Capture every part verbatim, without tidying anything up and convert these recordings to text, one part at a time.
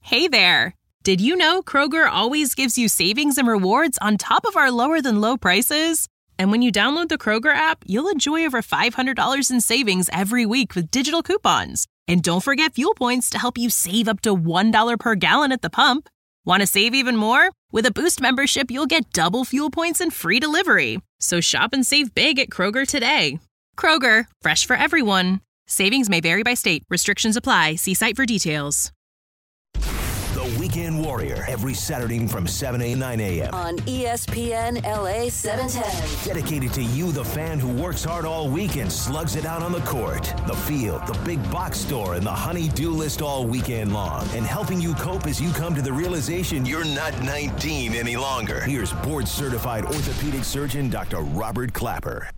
Hey there! Did you know Kroger always gives you savings and rewards on top of our lower-than-low prices? And when you download the Kroger app, you'll enjoy over five hundred dollars in savings every week with digital coupons. And don't forget fuel points to help you save up to one dollar per gallon at the pump. Want to save even more? With a Boost membership, you'll get double fuel points and free delivery. So shop and save big at Kroger today. Kroger, fresh for everyone. Savings may vary by state. Restrictions apply. See site for details. The Weekend Warrior, every Saturday from seven a.m. nine a.m. on E S P N L A seven ten. Dedicated to you, the fan who works hard all week and slugs it out on the court, the field, the big box store, and the honey-do list all weekend long. And helping you cope as you come to the realization you're not nineteen any longer. Here's board-certified orthopedic surgeon Doctor Robert Clapper.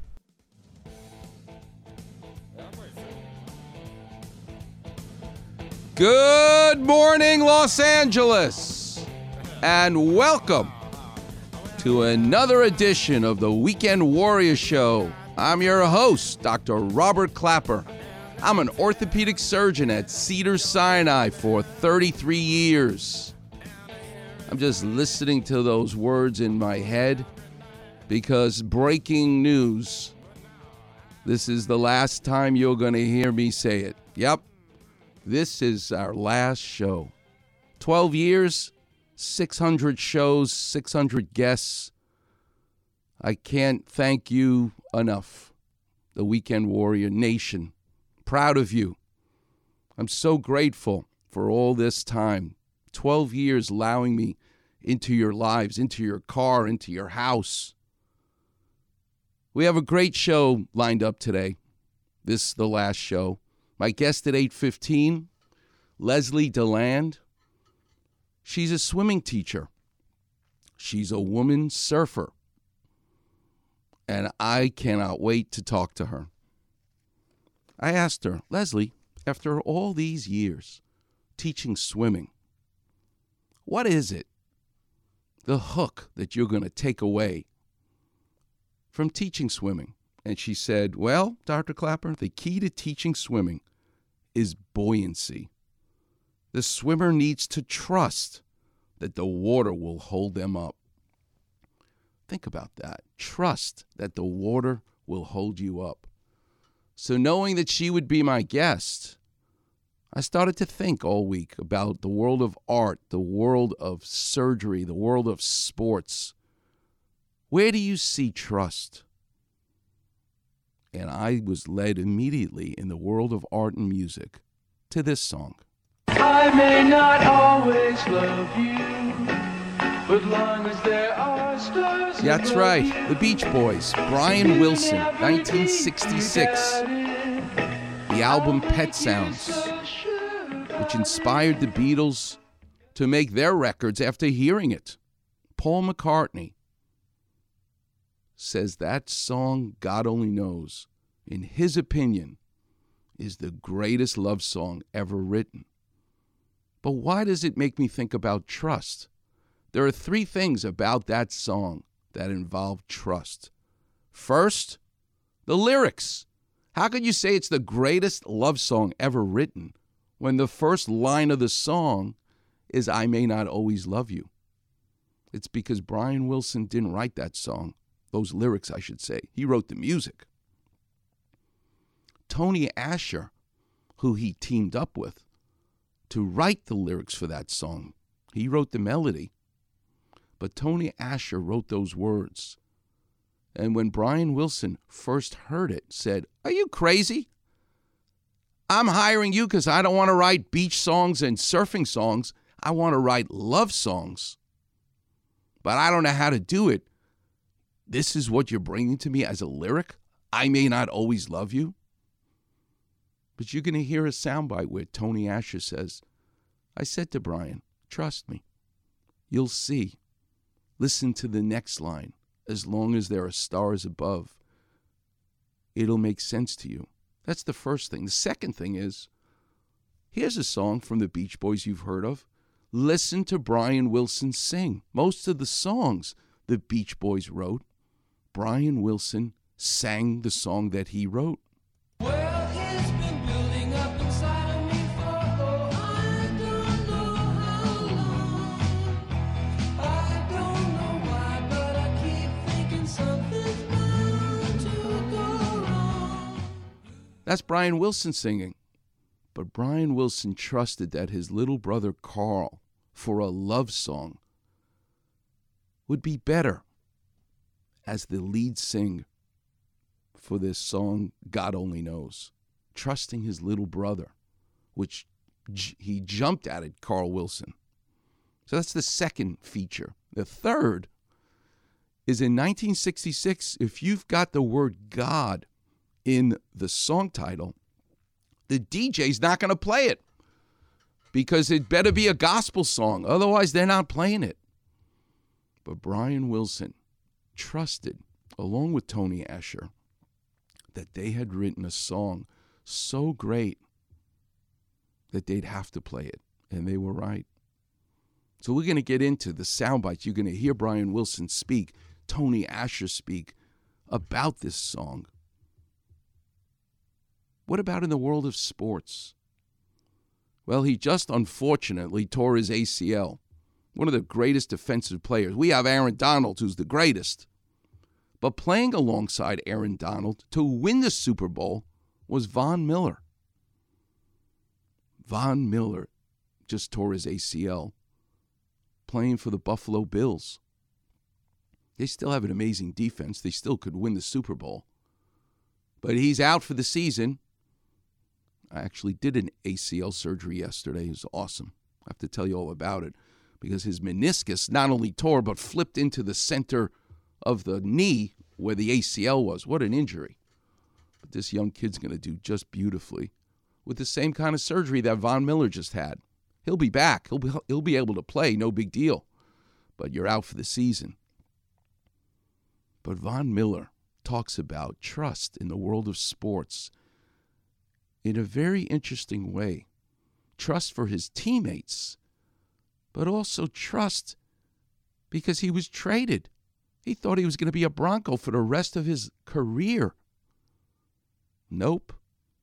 Good morning, Los Angeles, and welcome to another edition of the Weekend Warrior Show. I'm your host, Doctor Robert Clapper. I'm an orthopedic surgeon at Cedars-Sinai for thirty-three years. I'm just listening to those words in my head because breaking news, this is the last time you're going to hear me say it. Yep. This is our last show. twelve years, six hundred shows, six hundred guests. I can't thank you enough, the Weekend Warrior Nation. Proud of you. I'm so grateful for all this time. twelve years allowing me into your lives, into your car, into your house. We have a great show lined up today. This is the last show. My guest at eight fifteen, Leslie DeLand. She's a swimming teacher. She's a woman surfer. And I cannot wait to talk to her. I asked her, Leslie, after all these years teaching swimming, what is it, the hook that you're going to take away from teaching swimming? And she said, well, Doctor Clapper, the key to teaching swimming is buoyancy. The swimmer needs to trust that the water will hold them up. Think about that. Trust that the water will hold you up. So knowing that she would be my guest, I started to think all week about the world of art, the world of surgery, the world of sports. Where do you see trust? And I was led immediately in the world of art and music to this song. I may not always love you, but long as there are stars. That's right, the Beach Boys, Brian Wilson, nineteen sixty-six. The album Pet Sounds, which inspired the Beatles to make their records after hearing it. Paul McCartney says that song, God Only Knows, in his opinion, is the greatest love song ever written. But why does it make me think about trust? There are three things about that song that involve trust. First, the lyrics. How could you say it's the greatest love song ever written when the first line of the song is, I may not always love you? It's because Brian Wilson didn't write that song. Those lyrics, I should say. He wrote the music. Tony Asher, who he teamed up with to write the lyrics for that song, he wrote the melody. But Tony Asher wrote those words. And when Brian Wilson first heard it, said, are you crazy? I'm hiring you because I don't want to write beach songs and surfing songs. I want to write love songs. But I don't know how to do it. This is what you're bringing to me as a lyric? I may not always love you. But you're going to hear a soundbite where Tony Asher says, I said to Brian, trust me. You'll see. Listen to the next line. As long as there are stars above, it'll make sense to you. That's the first thing. The second thing is, here's a song from the Beach Boys you've heard of. Listen to Brian Wilson sing. Most of the songs the Beach Boys wrote, Brian Wilson sang the song that he wrote. Well, it's been building up inside of me for, oh, I don't know how That's Brian Wilson singing. But Brian Wilson trusted that his little brother Carl, for a love song, would be better as the lead singer for this song, God Only Knows. Trusting his little brother, which j- he jumped at it, Carl Wilson. So that's the second feature. The third is in nineteen sixty-six, if you've got the word God in the song title, the D J's not going to play it because it better be a gospel song. Otherwise, they're not playing it. But Brian Wilson trusted, along with Tony Asher, that they had written a song so great that they'd have to play it. And they were right. So we're going to get into the sound bites. You're going to hear Brian Wilson speak, Tony Asher speak about this song. What about in the world of sports? Well, he just unfortunately tore his A C L. One of the greatest defensive players. We have Aaron Donald, who's the greatest. But playing alongside Aaron Donald to win the Super Bowl was Von Miller. Von Miller just tore his A C L playing for the Buffalo Bills. They still have an amazing defense. They still could win the Super Bowl. But he's out for the season. I actually did an A C L surgery yesterday. It was awesome. I have to tell you all about it because his meniscus not only tore but flipped into the center of the knee where the A C L was. What an injury. But this young kid's going to do just beautifully with the same kind of surgery that Von Miller just had. He'll be back. He'll be, he'll be able to play. No big deal. But you're out for the season. But Von Miller talks about trust in the world of sports in a very interesting way. Trust for his teammates, but also trust because he was traded. He thought he was going to be a Bronco for the rest of his career. Nope.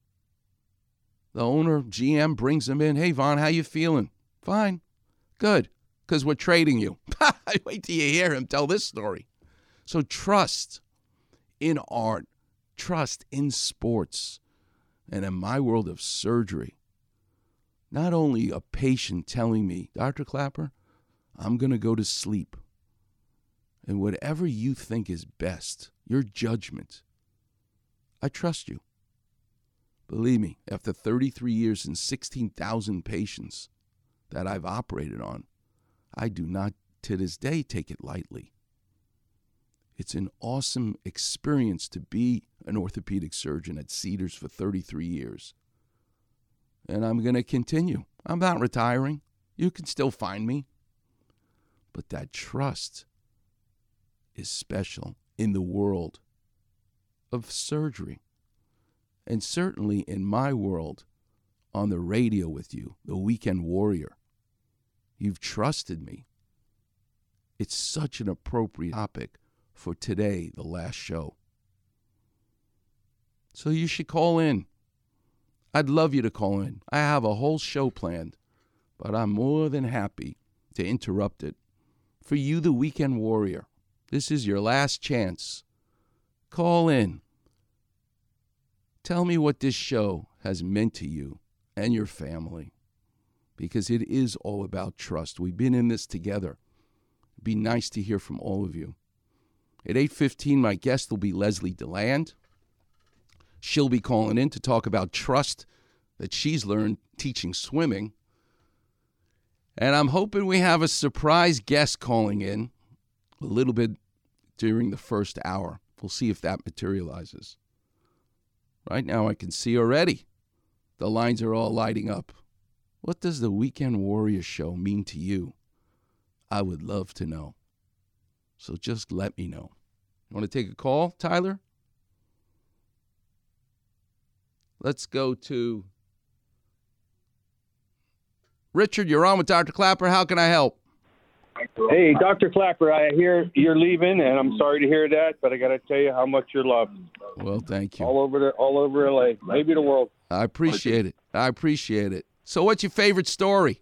The owner, G M, brings him in. Hey, Von, how you feeling? Fine. Good. Because we're trading you. Wait till you hear him tell this story. So trust in art. Trust in sports. And in my world of surgery, not only a patient telling me, Doctor Clapper, I'm going to go to sleep. And whatever you think is best, your judgment, I trust you. Believe me, after thirty-three years and sixteen thousand patients that I've operated on, I do not to this day take it lightly. It's an awesome experience to be an orthopedic surgeon at Cedars for thirty-three years. And I'm going to continue. I'm not retiring. You can still find me. But that trust is special in the world of surgery. And certainly in my world, on the radio with you, the Weekend Warrior. You've trusted me. It's such an appropriate topic for today, the last show. So you should call in. I'd love you to call in. I have a whole show planned, but I'm more than happy to interrupt it. For you, the Weekend Warrior, this is your last chance. Call in. Tell me what this show has meant to you and your family, because it is all about trust. We've been in this together. It'd be nice to hear from all of you. At eight fifteen, my guest will be Leslie DeLand. She'll be calling in to talk about trust that she's learned teaching swimming. And I'm hoping we have a surprise guest calling in a little bit during the first hour. We'll see if that materializes. Right now I can see already the lines are all lighting up. What does the Weekend Warrior Show mean to you? I would love to know. So just let me know. You want to take a call, Tyler? Let's go to Richard. You're on with Doctor Clapper. How can I help? Hey, Doctor Clapper, I hear you're leaving, and I'm sorry to hear that, but I got to tell you how much you're loved. Well, thank you. All over the, all over L A, maybe the world. I appreciate it. I appreciate it. So what's your favorite story?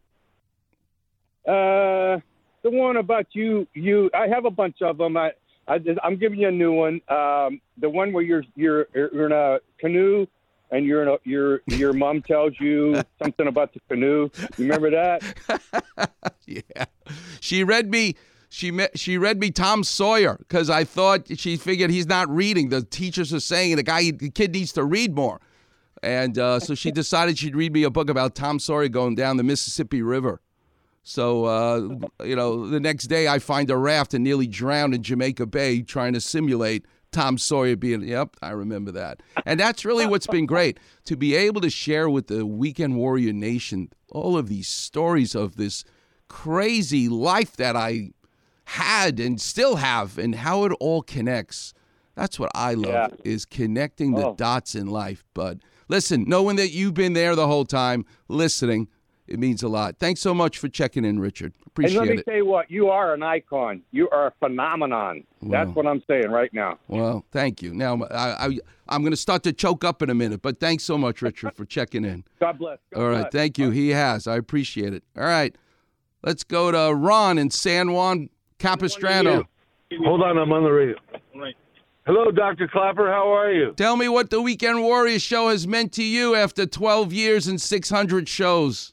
Uh, the one about you. You, I have a bunch of them. I, I I'm giving you a new one. Um, the one where you're you're you're in a canoe and your your your mom tells you something about the canoe. You remember that? Yeah, she read me. She met, she read me Tom Sawyer because I thought she figured he's not reading. The teachers are saying the guy, the kid needs to read more, and uh, so she decided she'd read me a book about Tom Sawyer going down the Mississippi River. So uh, you know, the next day I find a raft and nearly drowned in Jamaica Bay trying to simulate Tom Sawyer being. Yep, I remember that, and that's really what's been great to be able to share with the Weekend Warrior Nation all of these stories of this crazy life that I had and still have, and how it all connects. That's what I love, yeah. is connecting the oh. dots in life. But listen, knowing that you've been there the whole time, listening, it means a lot. Thanks so much for checking in, Richard. Appreciate it. And let me it. tell you what, you are an icon. You are a phenomenon. Well, that's what I'm saying right now. Well, thank you. Now, I, I, I'm going to start to choke up in a minute, but thanks so much, Richard, for checking in. God bless. God all right, bless. thank you. He has. I appreciate it. All right, let's go to Ron in San Juan Capistrano. Hold on, I'm on the radio. Hello, Doctor Clapper. How are you? Tell me what the Weekend Warrior Show has meant to you after twelve years and six hundred shows.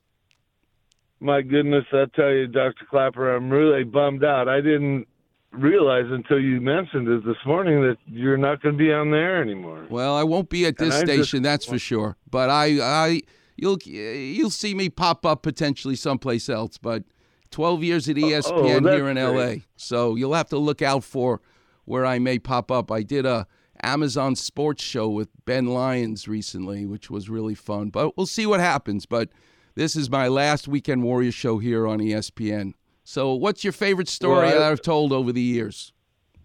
My goodness, I tell you, Doctor Clapper, I'm really bummed out. I didn't realize until you mentioned it this morning that you're not going to be on there anymore. Well, I won't be at this and station, just, that's for sure. But I, I, you'll, you'll see me pop up potentially someplace else. But twelve years at E S P N oh, here in L A, great. So you'll have to look out for where I may pop up. I did a Amazon sports show with Ben Lyons recently, which was really fun. But we'll see what happens. But this is my last Weekend Warrior show here on E S P N. So what's your favorite story well, I, that I've told over the years?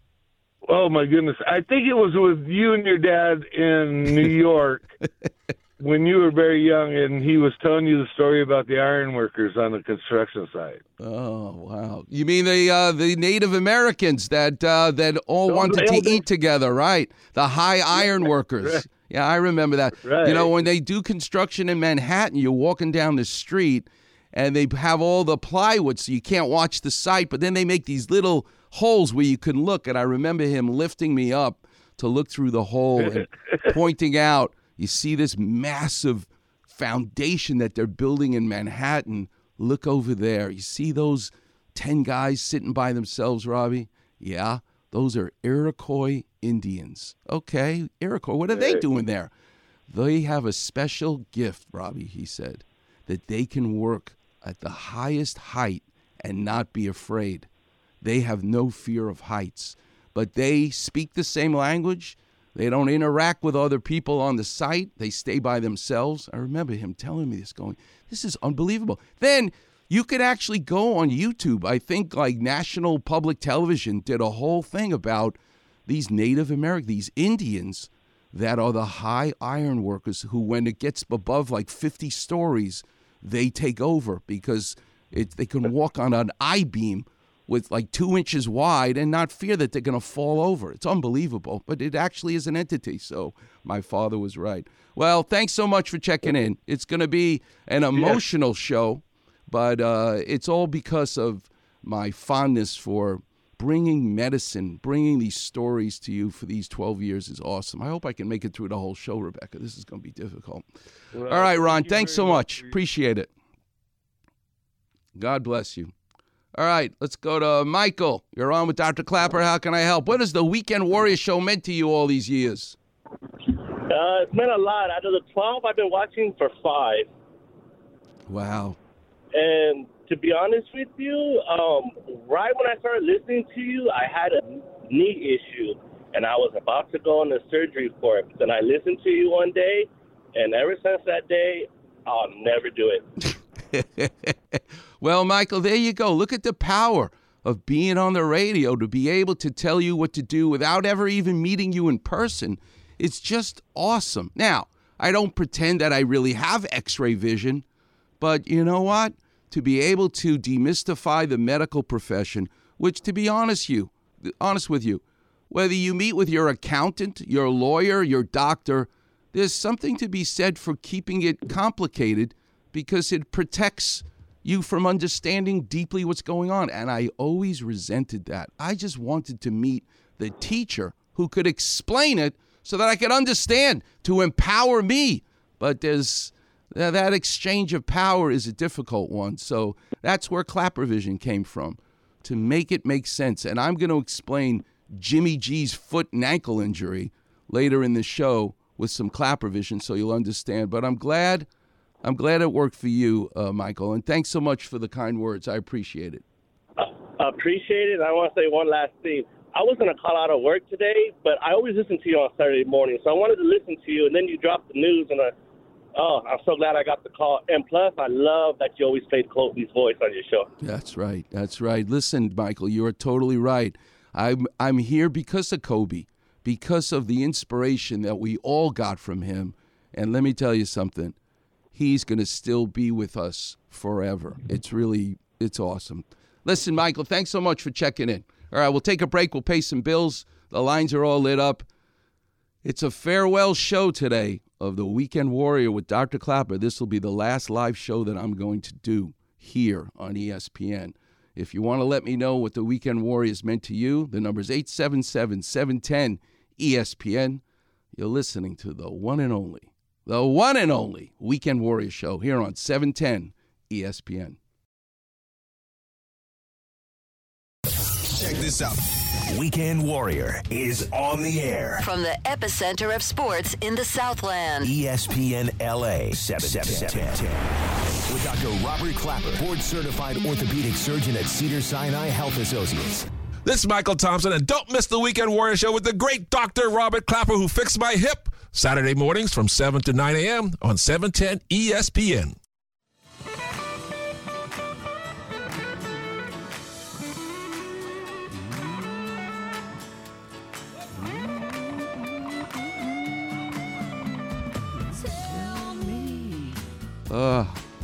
Oh, my goodness. I think it was with you and your dad in New York when you were very young, and he was telling you the story about the iron workers on the construction site. Oh, wow. You mean the uh, the Native Americans that uh, that all Don't wanted to them. eat together, right? The high iron workers. Right. Yeah, I remember that. Right. You know, when they do construction in Manhattan, you're walking down the street, and they have all the plywood so you can't watch the site, but then they make these little holes where you can look, and I remember him lifting me up to look through the hole and pointing out, you see this massive foundation that they're building in Manhattan. Look over there. You see those ten guys sitting by themselves, Robbie? Yeah, those are Iroquois Indians. Okay, Iroquois, what are they doing there? They have a special gift, Robbie, he said, that they can work at the highest height and not be afraid. They have no fear of heights, but they speak the same language. They don't interact with other people on the site. They stay by themselves. I remember him telling me this, going, this is unbelievable. Then you could actually go on YouTube. I think like National Public Television did a whole thing about these Native American, these Indians that are the high iron workers who, when it gets above like fifty stories, they take over because it, they can walk on an I-beam with like two inches wide and not fear that they're going to fall over. It's unbelievable, but it actually is an entity. So my father was right. Well, thanks so much for checking in. It's going to be an emotional yeah. show, but uh, it's all because of my fondness for bringing medicine, bringing these stories to you for these twelve years is awesome. I hope I can make it through the whole show, Rebecca. This is going to be difficult. Well, all right, Ron, thanks so much. Appreciate it. God bless you. All right, let's go to Michael. You're on with Doctor Clapper. How can I help? What has the Weekend Warrior Show meant to you all these years? Uh, it's meant a lot. Out of the twelve, I've been watching for five. Wow. And to be honest with you, um, right when I started listening to you, I had a knee issue, and I was about to go on the surgery for it. Then I listened to you one day, and ever since that day, I'll never do it. Well, Michael, there you go. Look at the power of being on the radio to be able to tell you what to do without ever even meeting you in person. It's just awesome. Now, I don't pretend that I really have X-ray vision, but you know what? To be able to demystify the medical profession, which, to be honest, you, honest with you, whether you meet with your accountant, your lawyer, your doctor, there's something to be said for keeping it complicated because it protects you from understanding deeply what's going on. And I always resented that. I just wanted to meet the teacher who could explain it so that I can understand, to empower me. But there's that exchange of power is a difficult one. So that's where ClapperVision came from, to make it make sense. And I'm going to explain Jimmy G's foot and ankle injury later in the show with some ClapperVision so you'll understand. But I'm glad I'm glad it worked for you, uh, Michael. And thanks so much for the kind words. I appreciate it. Uh, appreciate it. I want to say one last thing. I was going to call out of work today, but I always listen to you on Saturday morning. So I wanted to listen to you, and then you dropped the news, and I, oh, I'm so glad I got the call. And plus, I love that you always played Kobe's voice on your show. That's right. That's right. Listen, Michael, you are totally right. I'm I'm here because of Kobe, because of the inspiration that we all got from him. And let me tell you something. He's going to still be with us forever. It's really, it's awesome. Listen, Michael, thanks so much for checking in. All right, we'll take a break. We'll pay some bills. The lines are all lit up. It's a farewell show today of the Weekend Warrior with Doctor Klapper. This will be the last live show that I'm going to do here on E S P N. If you want to let me know what the Weekend Warrior has meant to you, the number is eight seven seven, seven one zero, E S P N. You're listening to the one and only, the one and only Weekend Warrior Show here on seven ten E S P N. Check this out. Weekend Warrior is on the air. From the epicenter of sports in the Southland. E S P N L A seven ten. With Doctor Robert Klapper, board-certified orthopedic surgeon at Cedars-Sinai Health Associates. This is Michael Thompson, and don't miss the Weekend Warrior Show with the great Doctor Robert Klapper, who fixed my hip. Saturday mornings from seven to nine a.m. on seven ten E S P N. Uh,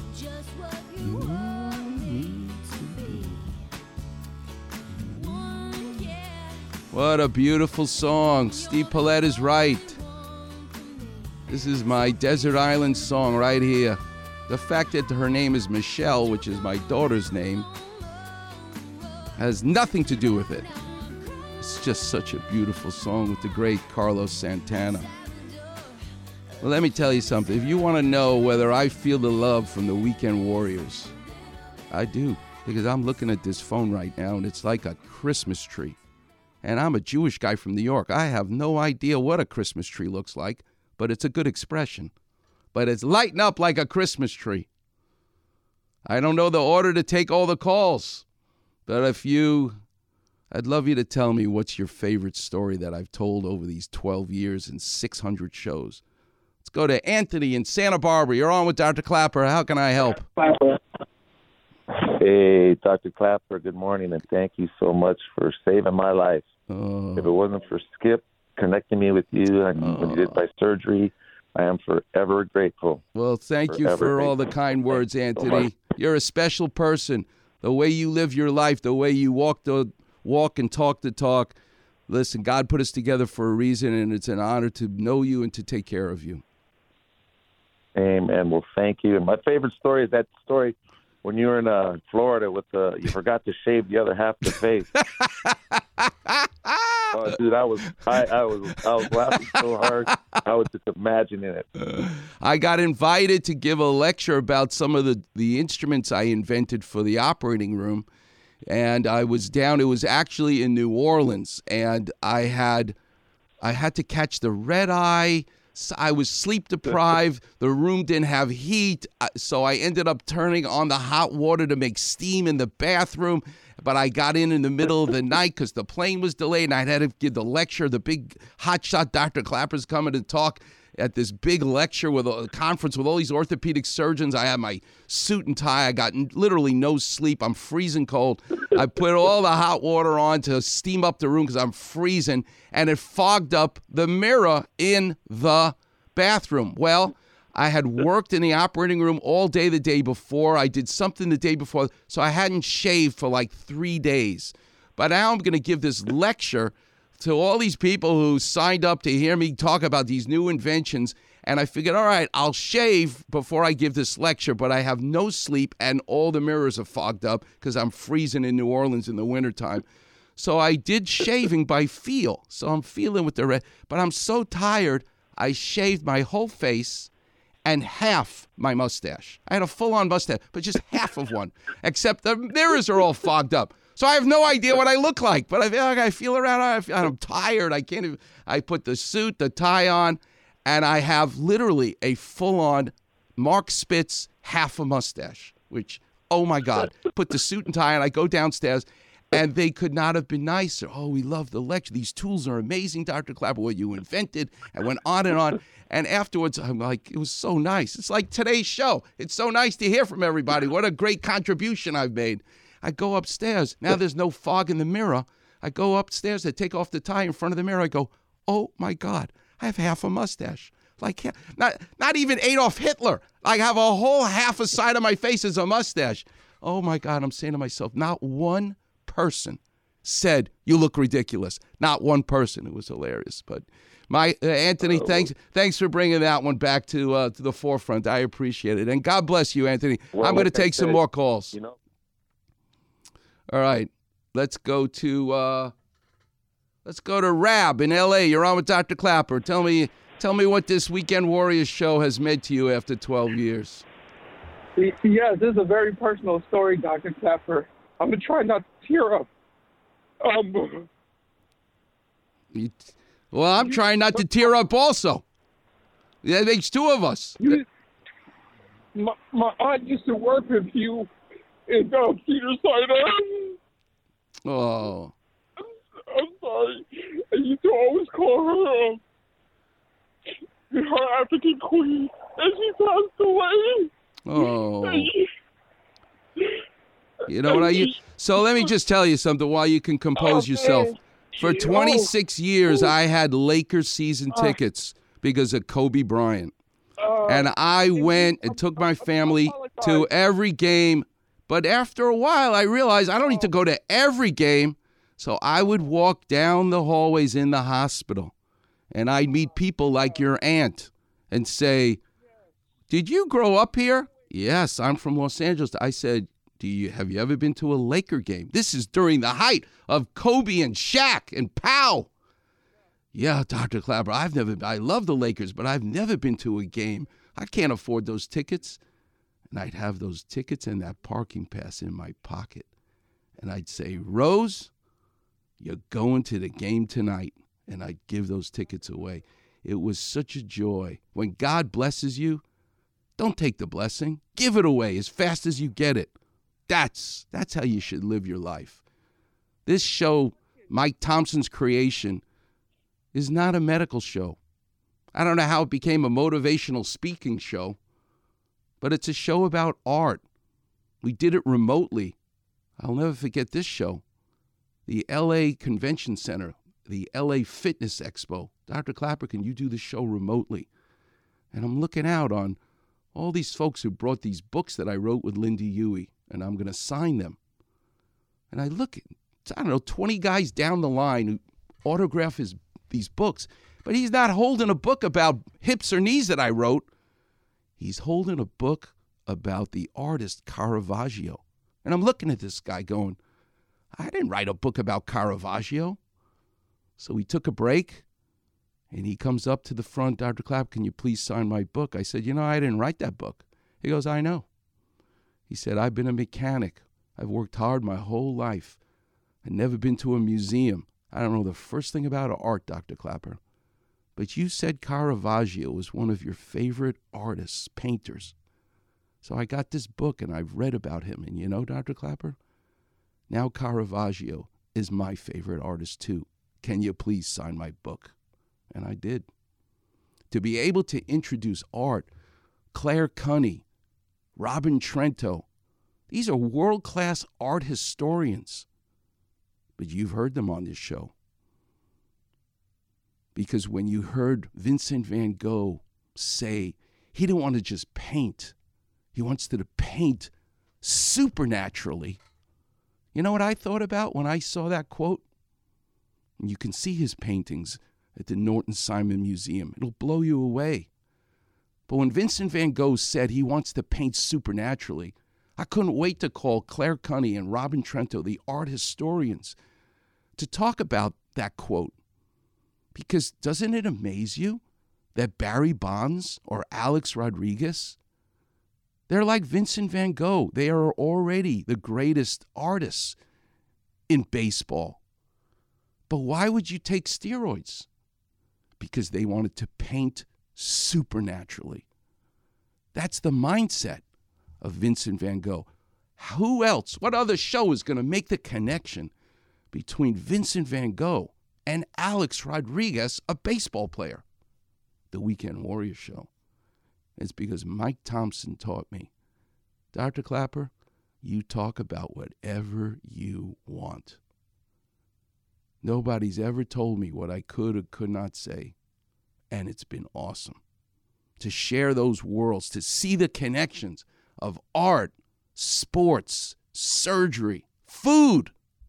what a beautiful song. Steve Paulette is right. This is my Desert Island song right here. The fact that her name is Michelle, which is my daughter's name, has nothing to do with it. It's just such a beautiful song with the great Carlos Santana. Well, let me tell you something. If you want to know whether I feel the love from the Weekend Warriors, I do. Because I'm looking at this phone right now, and it's like a Christmas tree. And I'm a Jewish guy from New York. I have no idea what a Christmas tree looks like, but it's a good expression. But it's lighting up like a Christmas tree. I don't know the order to take all the calls, but if you, I'd love you to tell me what's your favorite story that I've told over these twelve years and six hundred shows. Let's go to Anthony in Santa Barbara. You're on with Doctor Klapper. How can I help? Hey, Doctor Klapper, good morning, and thank you so much for saving my life. Oh. If it wasn't for Skip connecting me with you and oh. when you did my surgery, I am forever grateful. Well, thank forever you for grateful. all the kind words, Anthony. So You're a special person. The way you live your life, the way you walk the walk and talk the talk. Listen, God put us together for a reason, and it's an honor to know you and to take care of you. Amen. Well, thank you. And my favorite story is that story when you were in uh, Florida with the, you forgot to shave the other half of the face. Oh, dude, I was, I, I was, I was laughing so hard. I was just imagining it. Uh, I got invited to give a lecture about some of the, the instruments I invented for the operating room, and I was down. It was actually in New Orleans, and I had, I had to catch the red eye. So I was sleep deprived. The room didn't have heat, so I ended up turning on the hot water to make steam in the bathroom. But I got in in the middle of the night because the plane was delayed, and I had to give the lecture. The big hotshot Doctor Klapper's coming to talk at this big lecture with a conference with all these orthopedic surgeons. I had my suit and tie. I got literally no sleep. I'm freezing cold. I put all the hot water on to steam up the room because I'm freezing, and it fogged up the mirror in the bathroom. Well, I had worked in the operating room all day the day before. I did something the day before, so I hadn't shaved for like three days. But now I'm going to give this lecture to all these people who signed up to hear me talk about these new inventions. And I figured, all right, I'll shave before I give this lecture, but I have no sleep and all the mirrors are fogged up because I'm freezing in New Orleans in the wintertime. So I did shaving by feel. So I'm feeling with the red, but I'm so tired, I shaved my whole face and half my mustache. I had a full-on mustache, but just half of one, except the mirrors are all fogged up. So I have no idea what I look like, but I feel like I feel around. I feel, I'm tired. I can't even, I put the suit, the tie on, and I have literally a full-on Mark Spitz half a mustache, which, oh my God, put the suit and tie on. I go downstairs, and they could not have been nicer. Oh, we love the lecture. These tools are amazing, Doctor Clapper, what you invented, and went on and on. And afterwards, I'm like, it was so nice. It's like today's show. It's so nice to hear from everybody. What a great contribution I've made. I go upstairs. Now there's no fog in the mirror. I go upstairs. I take off the tie in front of the mirror. I go, oh, my God, I have half a mustache. Like, not not even Adolf Hitler. I have a whole half a side of my face as a mustache. Oh, my God, I'm saying to myself, not one person said, you look ridiculous. Not one person. It was hilarious. But my uh, Anthony, thanks thanks for bringing that one back to uh, to the forefront. I appreciate it. And God bless you, Anthony. Well, I'm going to like I take some said, more calls. You know. All right. Let's go to uh, let's go to Rab in L A. You're on with Doctor Clapper. Tell me tell me what this Weekend Warriors show has meant to you after twelve years. Yeah, this is a very personal story, Doctor Clapper. I'm going to try not to tear up. Um, you, well, I'm trying not to tear up also. That makes two of us. You, my, my aunt used to work with you in uh, Cedars-Sinai. Oh. I'm, I'm sorry. I used to always call her um, her African queen, and she passed away. Oh. You know what I use? So let me just tell you something while you can compose yourself. For twenty-six years, I had Lakers season tickets because of Kobe Bryant. And I went and took my family to every game. But after a while, I realized I don't need to go to every game. So I would walk down the hallways in the hospital. And I'd meet people like your aunt and say, did you grow up here? Yes, I'm from Los Angeles. I said, Do you have you ever been to a Laker game? This is during the height of Kobe and Shaq and Powell. Yeah, Doctor Clapper, I've never I love the Lakers, but I've never been to a game. I can't afford those tickets. And I'd have those tickets and that parking pass in my pocket. And I'd say, Rose, you're going to the game tonight. And I'd give those tickets away. It was such a joy. When God blesses you, don't take the blessing. Give it away as fast as you get it. That's that's how you should live your life. This show, Mike Thompson's creation, is not a medical show. I don't know how it became a motivational speaking show, but it's a show about art. We did it remotely. I'll never forget this show. The L A Convention Center, the L A Fitness Expo. Doctor Clapper, can you do the show remotely? And I'm looking out on all these folks who brought these books that I wrote with Lindy Huey, and I'm going to sign them. And I look at, I don't know, twenty guys down the line who autograph his these books, but he's not holding a book about hips or knees that I wrote. He's holding a book about the artist Caravaggio. And I'm looking at this guy going, I didn't write a book about Caravaggio. So we took a break, and he comes up to the front, Doctor Clapp, can you please sign my book? I said, you know, I didn't write that book. He goes, I know. He said, I've been a mechanic. I've worked hard my whole life. I've never been to a museum. I don't know the first thing about art, Doctor Clapper. But you said Caravaggio was one of your favorite artists, painters. So I got this book, and I've read about him. And you know, Doctor Clapper, now Caravaggio is my favorite artist, too. Can you please sign my book? And I did. To be able to introduce art, Claire Cunney, Robin Trento, these are world-class art historians. But you've heard them on this show. Because when you heard Vincent van Gogh say he didn't want to just paint, he wants to paint supernaturally. You know what I thought about when I saw that quote? And you can see his paintings at the Norton Simon Museum. It'll blow you away. But when Vincent van Gogh said he wants to paint supernaturally, I couldn't wait to call Claire Cunney and Robin Trento, the art historians, to talk about that quote, because doesn't it amaze you that Barry Bonds or Alex Rodriguez, they're like Vincent van Gogh. They are already the greatest artists in baseball. But why would you take steroids? Because they wanted to paint supernaturally. That's the mindset of Vincent van Gogh. Who else, what other show is going to make the connection between Vincent van Gogh and Alex Rodriguez, a baseball player? The Weekend Warrior Show. It's because Mike Thompson taught me, Doctor Clapper, you talk about whatever you want. Nobody's ever told me what I could or could not say, and it's been awesome to share those worlds, to see the connections of art, sports, surgery, food.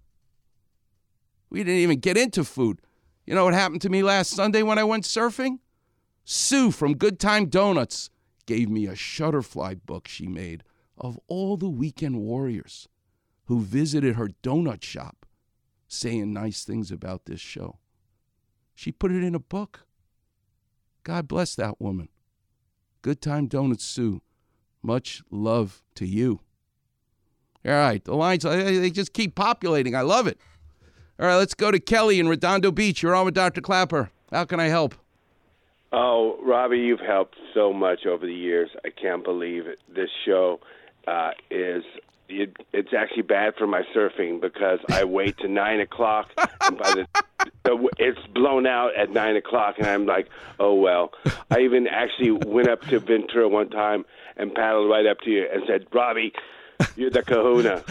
We didn't even get into food. You know what happened to me last Sunday when I went surfing? Sue from Good Time Donuts gave me a Shutterfly book she made of all the Weekend Warriors who visited her donut shop saying nice things about this show. She put it in a book. God bless that woman. Good Time Donuts Sue. Much love to you. All right, the lines, they just keep populating. I love it. All right, let's go to Kelly in Redondo Beach. You're on with Doctor Clapper. How can I help? Oh, Robbie, you've helped so much over the years. I can't believe it. This show uh, is, it, it's actually bad for my surfing because I wait to nine o'clock, and by the, the it's blown out at nine o'clock, and I'm like, oh, well. I even actually went up to Ventura one time and paddled right up to you and said, Robbie, you're the kahuna.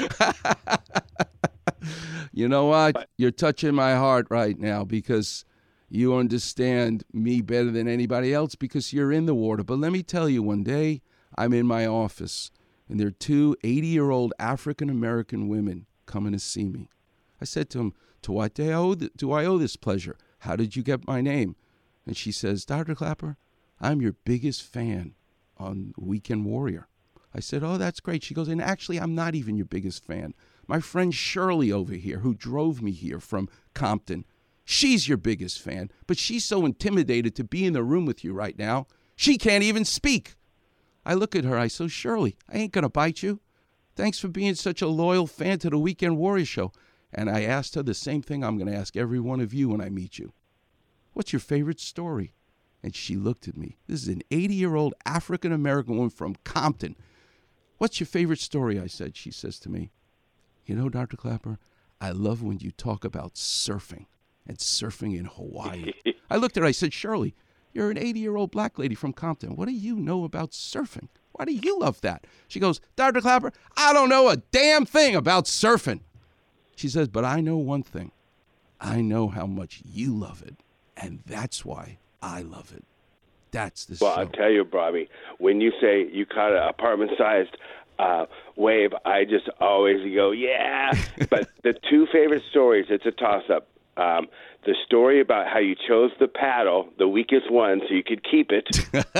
You know what? You're touching my heart right now because you understand me better than anybody else because you're in the water. But let me tell you, one day I'm in my office, and there are two eighty-year-old African-American women coming to see me. I said to them, to what do I owe, th- do I owe this pleasure? How did you get my name? And she says, Doctor Clapper, I'm your biggest fan on Weekend Warrior. I said, oh, that's great. She goes, and actually, I'm not even your biggest fan. My friend Shirley over here, who drove me here from Compton, she's your biggest fan, but she's so intimidated to be in the room with you right now, she can't even speak. I look at her, I say, Shirley, I ain't going to bite you. Thanks for being such a loyal fan to the Weekend Warrior Show. And I asked her the same thing I'm going to ask every one of you when I meet you. What's your favorite story? And she looked at me. This is an eighty-year-old African-American woman from Compton. What's your favorite story? I said. She says to me, you know, Doctor Clapper, I love when you talk about surfing and surfing in Hawaii. I looked at her. I said, Shirley, you're an eighty-year-old black lady from Compton. What do you know about surfing? Why do you love that? She goes, Doctor Clapper, I don't know a damn thing about surfing. She says, but I know one thing. I know how much you love it, and that's why I love it. That's the Well, show. I'll tell you, Bobby, when you say you caught an apartment-sized uh, wave, I just always go, yeah. But the two favorite stories, it's a toss-up. Um, the story about how you chose the paddle, the weakest one, so you could keep it.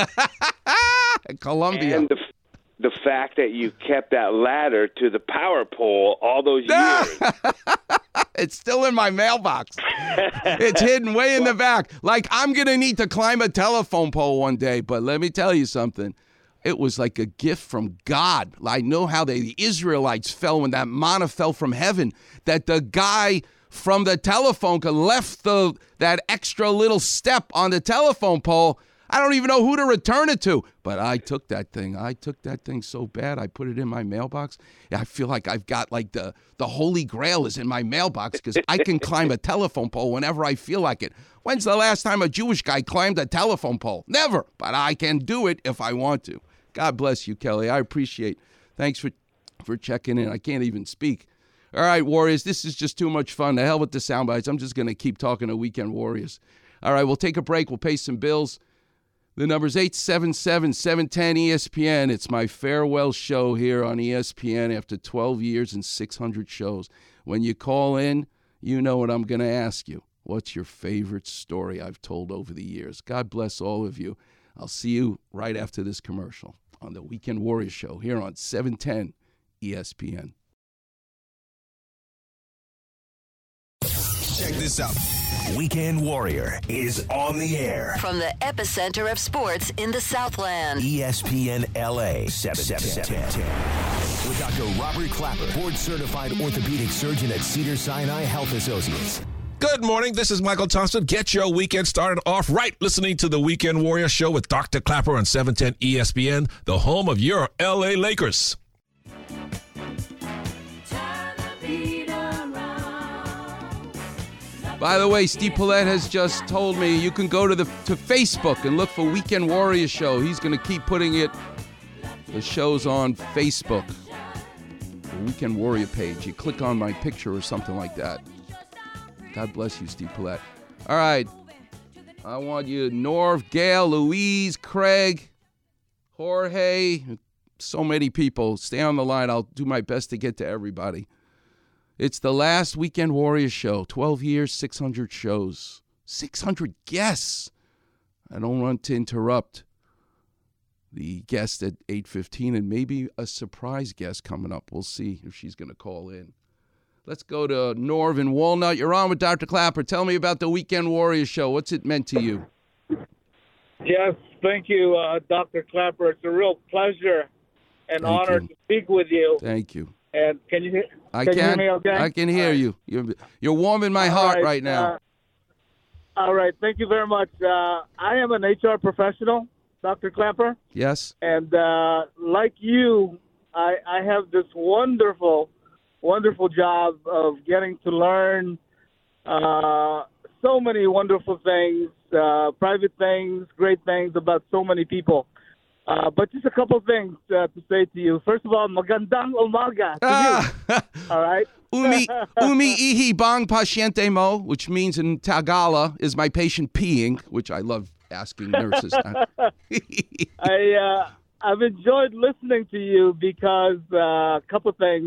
Columbia. And the, the fact that you kept that ladder to the power pole all those years. It's still in my mailbox. It's hidden way in the back. Like, I'm going to need to climb a telephone pole one day. But let me tell you something. It was like a gift from God. I know how they, the Israelites fell when that manna fell from heaven, that the guy from the telephone could left the that extra little step on the telephone pole. I don't even know who to return it to. But I took that thing. I took that thing so bad. I put it in my mailbox. I feel like I've got like the, the Holy Grail is in my mailbox because I can climb a telephone pole whenever I feel like it. When's the last time a Jewish guy climbed a telephone pole? Never. But I can do it if I want to. God bless you, Kelly. I appreciate. Thanks for, for checking in. I can't even speak. All right, Warriors, this is just too much fun. The hell with the sound bites. I'm just going to keep talking to Weekend Warriors. All right, we'll take a break. We'll pay some bills. The number's eight seven seven, seven one zero, E S P N. It's my farewell show here on E S P N after twelve years and six hundred shows. When you call in, you know what I'm going to ask you. What's your favorite story I've told over the years? God bless all of you. I'll see you right after this commercial on the Weekend Warrior Show here on seven ten E S P N. Check this out. Weekend Warrior is on the air. From the epicenter of sports in the Southland. E S P N L A seven ten. With Doctor Robert Clapper, board-certified orthopedic surgeon at Cedars-Sinai Health Associates. Good morning. This is Michael Thompson. Get your weekend started off right listening to the Weekend Warrior Show with Doctor Clapper on seven ten E S P N, the home of your L A Lakers. By the way, Steve Paulette has just told me you can go to the to Facebook and look for Weekend Warrior Show. He's going to keep putting it, the show's on Facebook. The Weekend Warrior page. You click on my picture or something like that. God bless you, Steve Paulette. All right. I want you, Norv, Gail, Louise, Craig, Jorge, so many people. Stay on the line. I'll do my best to get to everybody. It's the last Weekend Warrior Show. twelve years, six hundred shows. six hundred guests. I don't want to interrupt the guest at eight fifteen and maybe a surprise guest coming up. We'll see if she's going to call in. Let's go to Norv in Walnut. You're on with Doctor Clapper. Tell me about the Weekend Warrior Show. What's it meant to you? Yes, thank you, uh, Doctor Clapper. It's a real pleasure and Thank honor you. to speak with you. Thank you. And can you hear? I can. can. You hear me okay? I can hear you. You're, you're warm in my All heart right, right now. Uh, all right. Thank you very much. Uh, I am an H R professional, Doctor Clapper. Yes. And uh, like you, I, I have this wonderful, wonderful job of getting to learn uh, so many wonderful things, uh, private things, great things about so many people. Uh, but just a couple of things uh, to say to you. First of all, magandang umaga to Ah. you. All right? Umi umi ihi bang paciente mo, which means in Tagala, is my patient peeing, which I love asking nurses. I, uh, I've enjoyed listening to you because uh, a couple of things.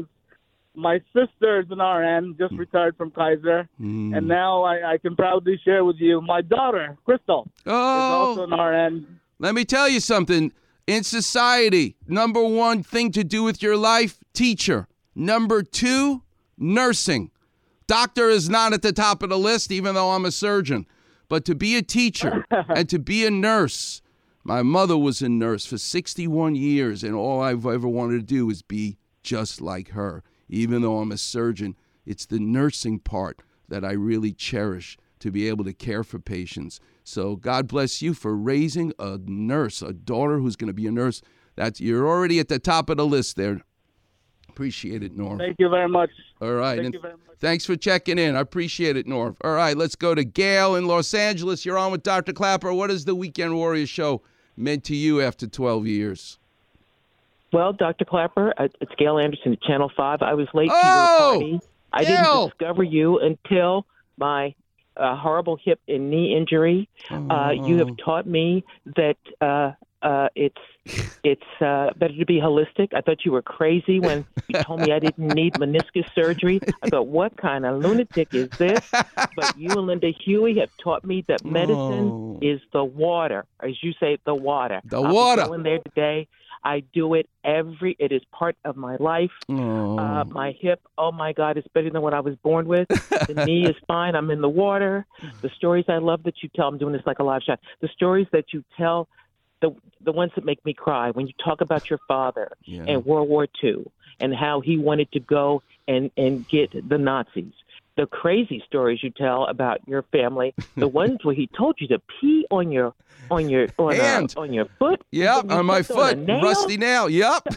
My sister is an R N, just retired from Kaiser, Mm. and now I, I can proudly share with you my daughter, Crystal, Oh. is also an R N. Let me tell you something. In society, number one thing to do with your life, teacher. Number two, nursing. Doctor is not at the top of the list, even though I'm a surgeon. But to be a teacher and to be a nurse, my mother was a nurse for sixty-one years, and all I've ever wanted to do is be just like her. Even though I'm a surgeon, it's the nursing part that I really cherish, to be able to care for patients. So God bless you for raising a nurse, a daughter who's going to be a nurse. That's, you're already at the top of the list there. Appreciate it, Norv. Thank you very much. All right. Thank and you very much. Thanks for checking in. I appreciate it, Norv. All right, let's go to Gail in Los Angeles. You're on with Doctor Clapper. What is the Weekend Warrior Show meant to you after twelve years? Well, Doctor Clapper, it's Gail Anderson at Channel five. I was late Oh, to your party. I Gail. didn't discover you until my uh, horrible hip and knee injury. Uh, you have taught me that uh, uh, it's it's uh, better to be holistic. I thought you were crazy when you told me I didn't need meniscus surgery. I thought, what kind of lunatic is this? But you and Linda Huey have taught me that medicine Oh. is the water, as you say, the water. The I'll be water. going there today. I do it every, it is part of my life. Oh. Uh, my hip, oh my God, it's better than what I was born with. The knee is fine. I'm in the water. The stories I love that you tell, I'm doing this like a live shot. The stories that you tell, the the ones that make me cry, when you talk about your father Yeah. and World War Two and how he wanted to go and, and get the Nazis. The crazy stories you tell about your family, the ones where he told you to pee on your on your on, Hand. uh, on your foot. Yep, and you on my stepped on a foot. nail. Rusty nail. Yep.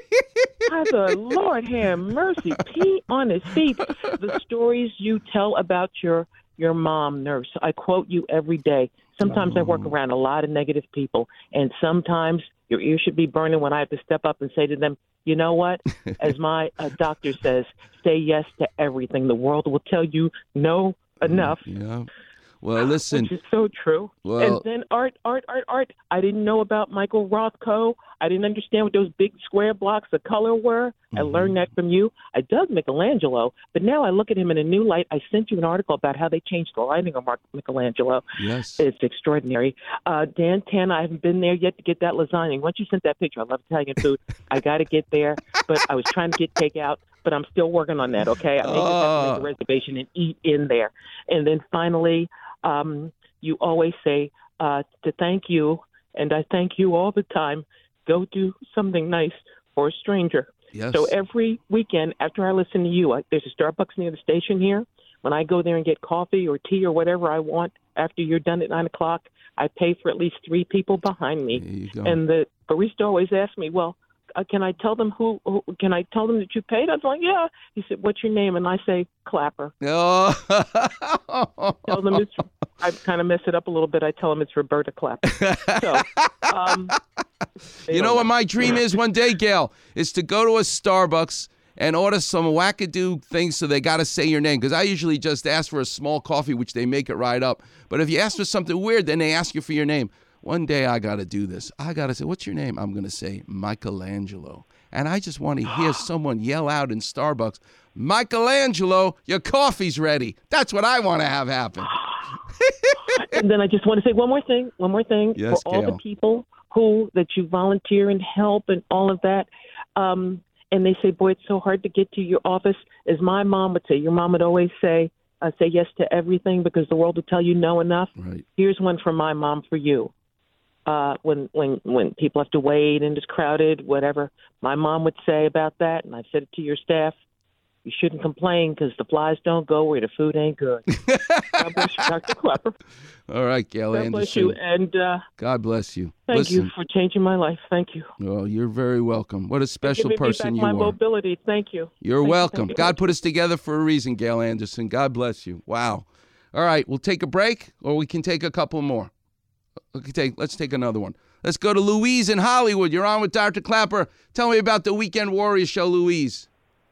How the Lord have mercy. Pee on his feet. The stories you tell about your your mom, nurse. I quote you every day. Sometimes I work around a lot of negative people, and sometimes your ears should be burning when I have to step up and say to them, you know what? As my uh, doctor says, say yes to everything. The world will tell you no enough. Yeah. Well, listen. Which is so true. Well- and then art, art, art, art. I didn't know about Michael Rothko. I didn't understand what those big square blocks of color were. Mm-hmm. I learned that from you. I dug Michelangelo, but now I look at him in a new light. I sent you an article about how they changed the lighting of Mark Michelangelo. Yes. It's extraordinary. Uh, Dan Tan, I haven't been there yet to get that lasagna. Once you sent that picture, I love Italian food. I got to get there, but I was trying to get takeout. but I'm still working on that, okay? I may just have to make a reservation and eat in there. And then finally, um, you always say uh, to thank you, and I thank you all the time, go do something nice for a stranger. Yes. So every weekend after I listen to you, I, there's a Starbucks near the station here. When I go there and get coffee or tea or whatever I want after you're done at nine o'clock, I pay for at least three people behind me. There you go. And the barista always asks me, well, uh, can I tell them who, who, can I tell them that you paid? I was like, yeah. He said, what's your name? And I say, Clapper. Oh. Tell them it's, I kind of mess it up a little bit. I tell them it's Roberta Clapper. So, um, you know what my dream is one day, Gail, is to go to a Starbucks and order some wackadoo things so they got to say your name. Because I usually just ask for a small coffee, which they make it right up. But if you ask for something weird, then they ask you for your name. One day I got to do this. I got to say, what's your name? I'm going to say Michelangelo. And I just want to hear someone yell out in Starbucks, Michelangelo, your coffee's ready. That's what I want to have happen. And then I just want to say one more thing, one more thing. Yes, for all Gail. the people who that you volunteer and help and all of that. Um, and they say, boy, it's so hard to get to your office. As my mom would say, your mom would always say, uh, say yes to everything because the world will tell you no enough. Right. Here's one from my mom for you. Uh, when, when, when people have to wait and it's crowded, whatever, my mom would say about that, and I've said it to your staff, you shouldn't complain because the flies don't go where the food ain't good. God bless you, Doctor Clapper. All right, Gail God Anderson. bless you, and uh, God bless you. thank Listen, you for changing my life. Thank you. Oh, you're very welcome. What a special Giving person me you back are. my mobility. Thank you. You're Thank you, welcome. thank you. God put us together for a reason, Gail Anderson. God bless you. Wow. All right, we'll take a break, or we can take a couple more. We can take. Let's take another one. Let's go to Louise in Hollywood. You're on with Doctor Clapper. Tell me about the Weekend Warrior Show, Louise.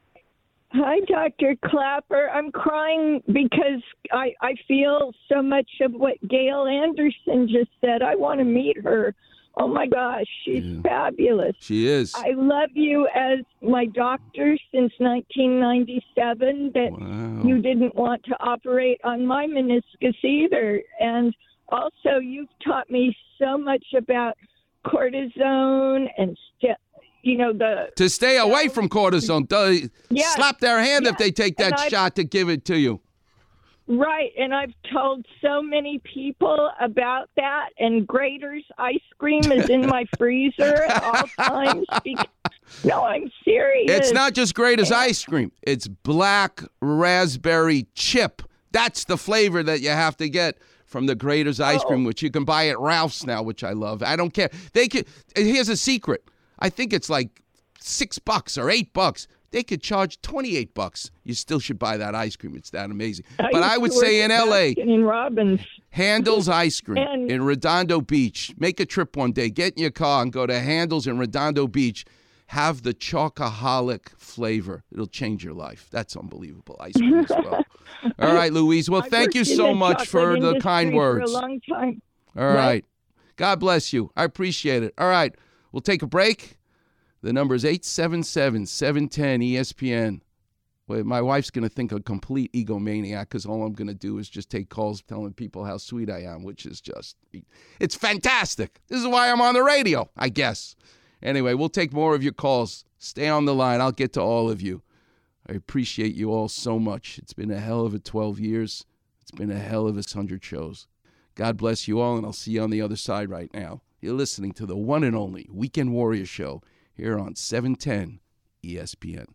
Hi, Doctor Clapper. I'm crying because I, I feel so much of what Gail Anderson just said. I want to meet her. Oh, my gosh, she's Yeah. fabulous. She is. I love you as my doctor since nineteen ninety-seven, that Wow. you didn't want to operate on my meniscus either. And also, you've taught me so much about cortisone and, st- you know, the... To stay away from cortisone. Duh, Yes. Slap their hand if Yes. they take that And I've- shot to give it to you. Right, and I've told so many people about that, and Grater's ice cream is in my freezer at all times. Because, no, I'm serious. It's not just great as ice cream. It's black raspberry chip. That's the flavor that you have to get from the Grater's ice Oh. cream, which you can buy at Ralph's now, which I love. I don't care. They could. Here's a secret. I think it's like six bucks or eight bucks. They could charge twenty-eight bucks. You still should buy that ice cream. It's that amazing. But used I would to work say in at L A, Baskin and Robbins. Handel's Ice Cream And- in Redondo Beach. Make a trip one day. Get in your car and go to Handel's in Redondo Beach. Have the chocoholic flavor. It'll change your life. That's unbelievable ice cream as well. All right, Louise. Well, I've thank you worked in so the much for chocolate the industry kind words. For a long time. All Right. right. God bless you. I appreciate it. All right. We'll take a break. The number is eight seven seven, seven one zero, E S P N. Wait, my wife's going to think a complete egomaniac because all I'm going to do is just take calls telling people how sweet I am, which is just, it's fantastic. This is why I'm on the radio, I guess. Anyway, we'll take more of your calls. Stay on the line. I'll get to all of you. I appreciate you all so much. It's been a hell of a twelve years. It's been a hell of a one hundred shows. God bless you all, and I'll see you on the other side right now. You're listening to the one and only Weekend Warrior Show here on seven ten E S P N.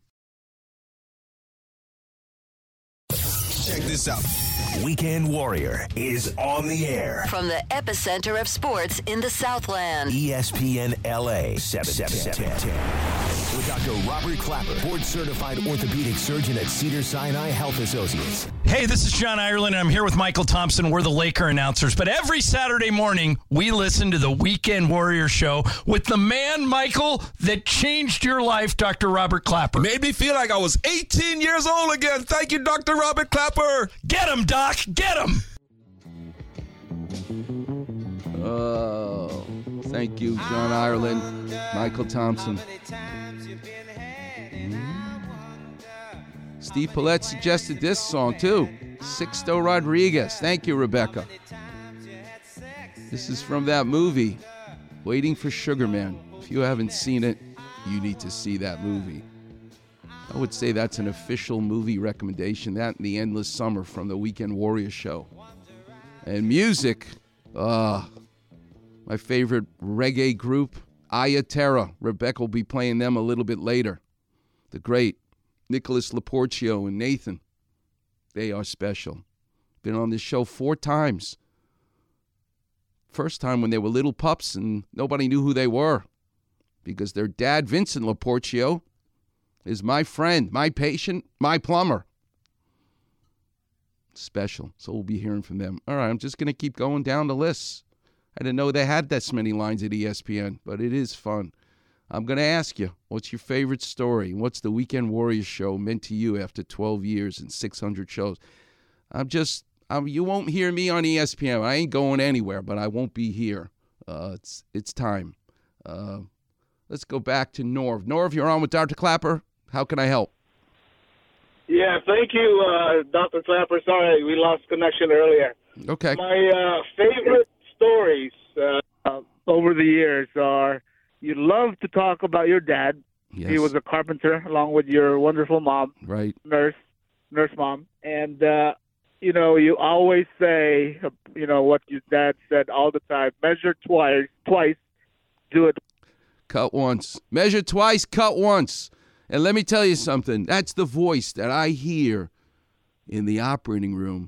Check this out. Weekend Warrior is on the air. From the epicenter of sports in the Southland. E S P N L A seven ten. With Doctor Robert Clapper, board-certified orthopedic surgeon at Cedars-Sinai Health Associates. Hey, this is John Ireland, and I'm here with Michael Thompson. We're the Laker announcers. But every Saturday morning, we listen to the Weekend Warrior Show with the man, Michael, that changed your life, Doctor Robert Clapper. Made me feel like I was eighteen years old again. Thank you, Doctor Robert Clapper. Get him, Doc. Get him. Oh, thank you, John Ireland, Michael Thompson. Steve Paulette suggested this song, too. Sixto Rodriguez. Thank you, Rebecca. This is from that movie, Waiting for Sugar Man. If you haven't seen it, you need to see that movie. I would say that's an official movie recommendation. That and The Endless Summer from the Weekend Warrior Show. And music, uh, my favorite reggae group, Aya Terra. Rebecca will be playing them a little bit later. The great Nicholas Laporcio and Nathan. They are special. Been on this show four times. First time when they were little pups and nobody knew who they were because their dad, Vincent Laporcio, is my friend, my patient, my plumber. Special. So we'll be hearing from them. All right, I'm just going to keep going down the list. I didn't know they had that many lines at E S P N, but it is fun. I'm going to ask you, what's your favorite story? What's the Weekend Warriors show meant to you after twelve years and six hundred shows? I'm just, I'm, you won't hear me on E S P N. I ain't going anywhere, but I won't be here. Uh, it's it's time. Uh, let's go back to Norv. Norv, you're on with Doctor Clapper. How can I help? Yeah, thank you, uh, Doctor Clapper. Sorry, we lost connection earlier. Okay. My uh, favorite stories uh, over the years are you love to talk about your dad. Yes. He was a carpenter along with your wonderful mom, right? Nurse, nurse mom. And, uh, you know, you always say, you know, what your dad said all the time, measure twice, twice, do it. Cut once. Measure twice, cut once. And let me tell you something. That's the voice that I hear in the operating room.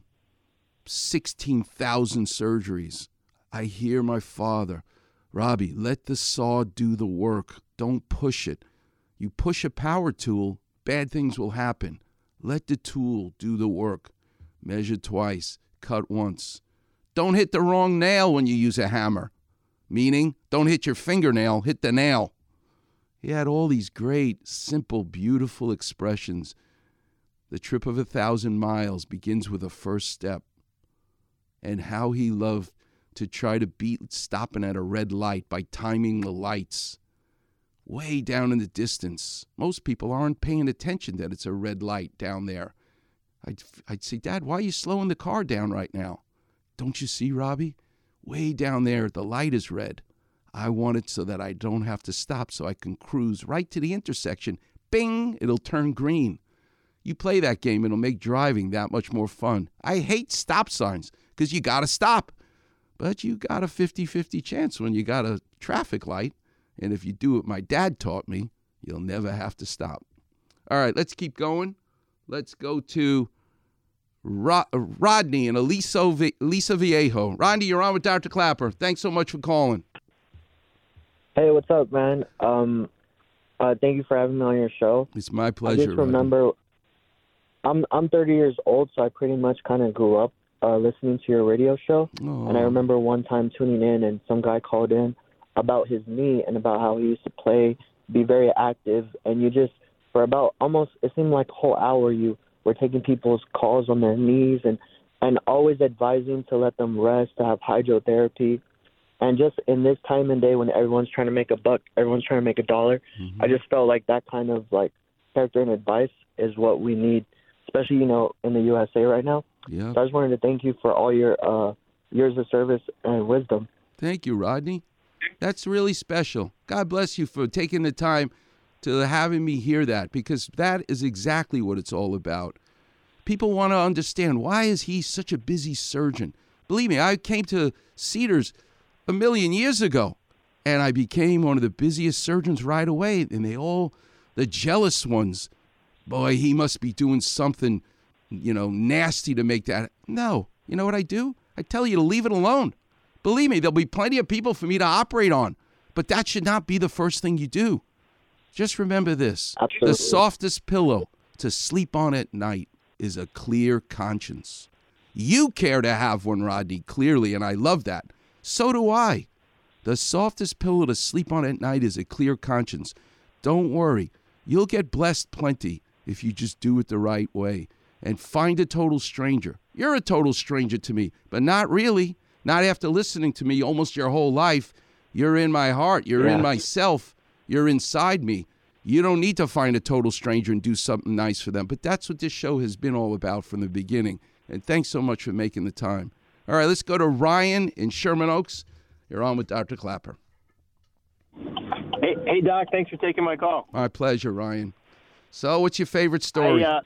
sixteen thousand surgeries. I hear my father. Robbie, let the saw do the work. Don't push it. You push a power tool, bad things will happen. Let the tool do the work. Measure twice, cut once. Don't hit the wrong nail when you use a hammer. Meaning, don't hit your fingernail, hit the nail. He had all these great, simple, beautiful expressions. The trip of a thousand miles begins with a first step. And how he loved to try to beat stopping at a red light by timing the lights. Way down in the distance. Most people aren't paying attention that it's a red light down there. I'd, I'd say, Dad, why are you slowing the car down right now? Don't you see, Robbie? Way down there, the light is red. I want it so that I don't have to stop so I can cruise right to the intersection. Bing, it'll turn green. You play that game, it'll make driving that much more fun. I hate stop signs because you got to stop. But you got a fifty-fifty chance when you got a traffic light. And if you do what my dad taught me, you'll never have to stop. All right, let's keep going. Let's go to Rod- Rodney and Aliso v- Lisa Viejo. Rodney, you're on with Doctor Clapper. Thanks so much for calling. Hey, what's up, man? Um, uh, thank you for having me on your show. It's my pleasure. I just remember, I'm I'm thirty years old, so I pretty much kind of grew up uh, listening to your radio show. Oh. And I remember one time tuning in, and some guy called in about his knee and about how he used to play, be very active, and you just, for about almost, it seemed like a whole hour, you were taking people's calls on their knees and, and always advising to let them rest, to have hydrotherapy. And just in this time and day when everyone's trying to make a buck, everyone's trying to make a dollar, mm-hmm. I just felt like that kind of like character and advice is what we need, especially, you know, in the U S A right now. Yeah. So I just wanted to thank you for all your uh, years of service and wisdom. Thank you, Rodney. That's really special. God bless you for taking the time to having me hear that, because that is exactly what it's all about. People want to understand, why is he such a busy surgeon? Believe me, I came to Cedars a million years ago, and I became one of the busiest surgeons right away, and they all, the jealous ones, boy, he must be doing something, you know, nasty to make that. No. You know what I do? I tell you to leave it alone. Believe me, there'll be plenty of people for me to operate on, but that should not be the first thing you do. Just remember this. Absolutely. The softest pillow to sleep on at night is a clear conscience. You care to have one, Rodney, clearly, and I love that. So do I. The softest pillow to sleep on at night is a clear conscience. Don't worry. You'll get blessed plenty if you just do it the right way. And find a total stranger. You're a total stranger to me, but not really. Not after listening to me almost your whole life. You're in my heart. You're yeah. in myself. You're inside me. You don't need to find a total stranger and do something nice for them. But that's what this show has been all about from the beginning. And thanks so much for making the time. All right, let's go to Ryan in Sherman Oaks. You're on with Doctor Clapper. Hey, hey, Doc. Thanks for taking my call. My pleasure, Ryan. So what's your favorite story? I,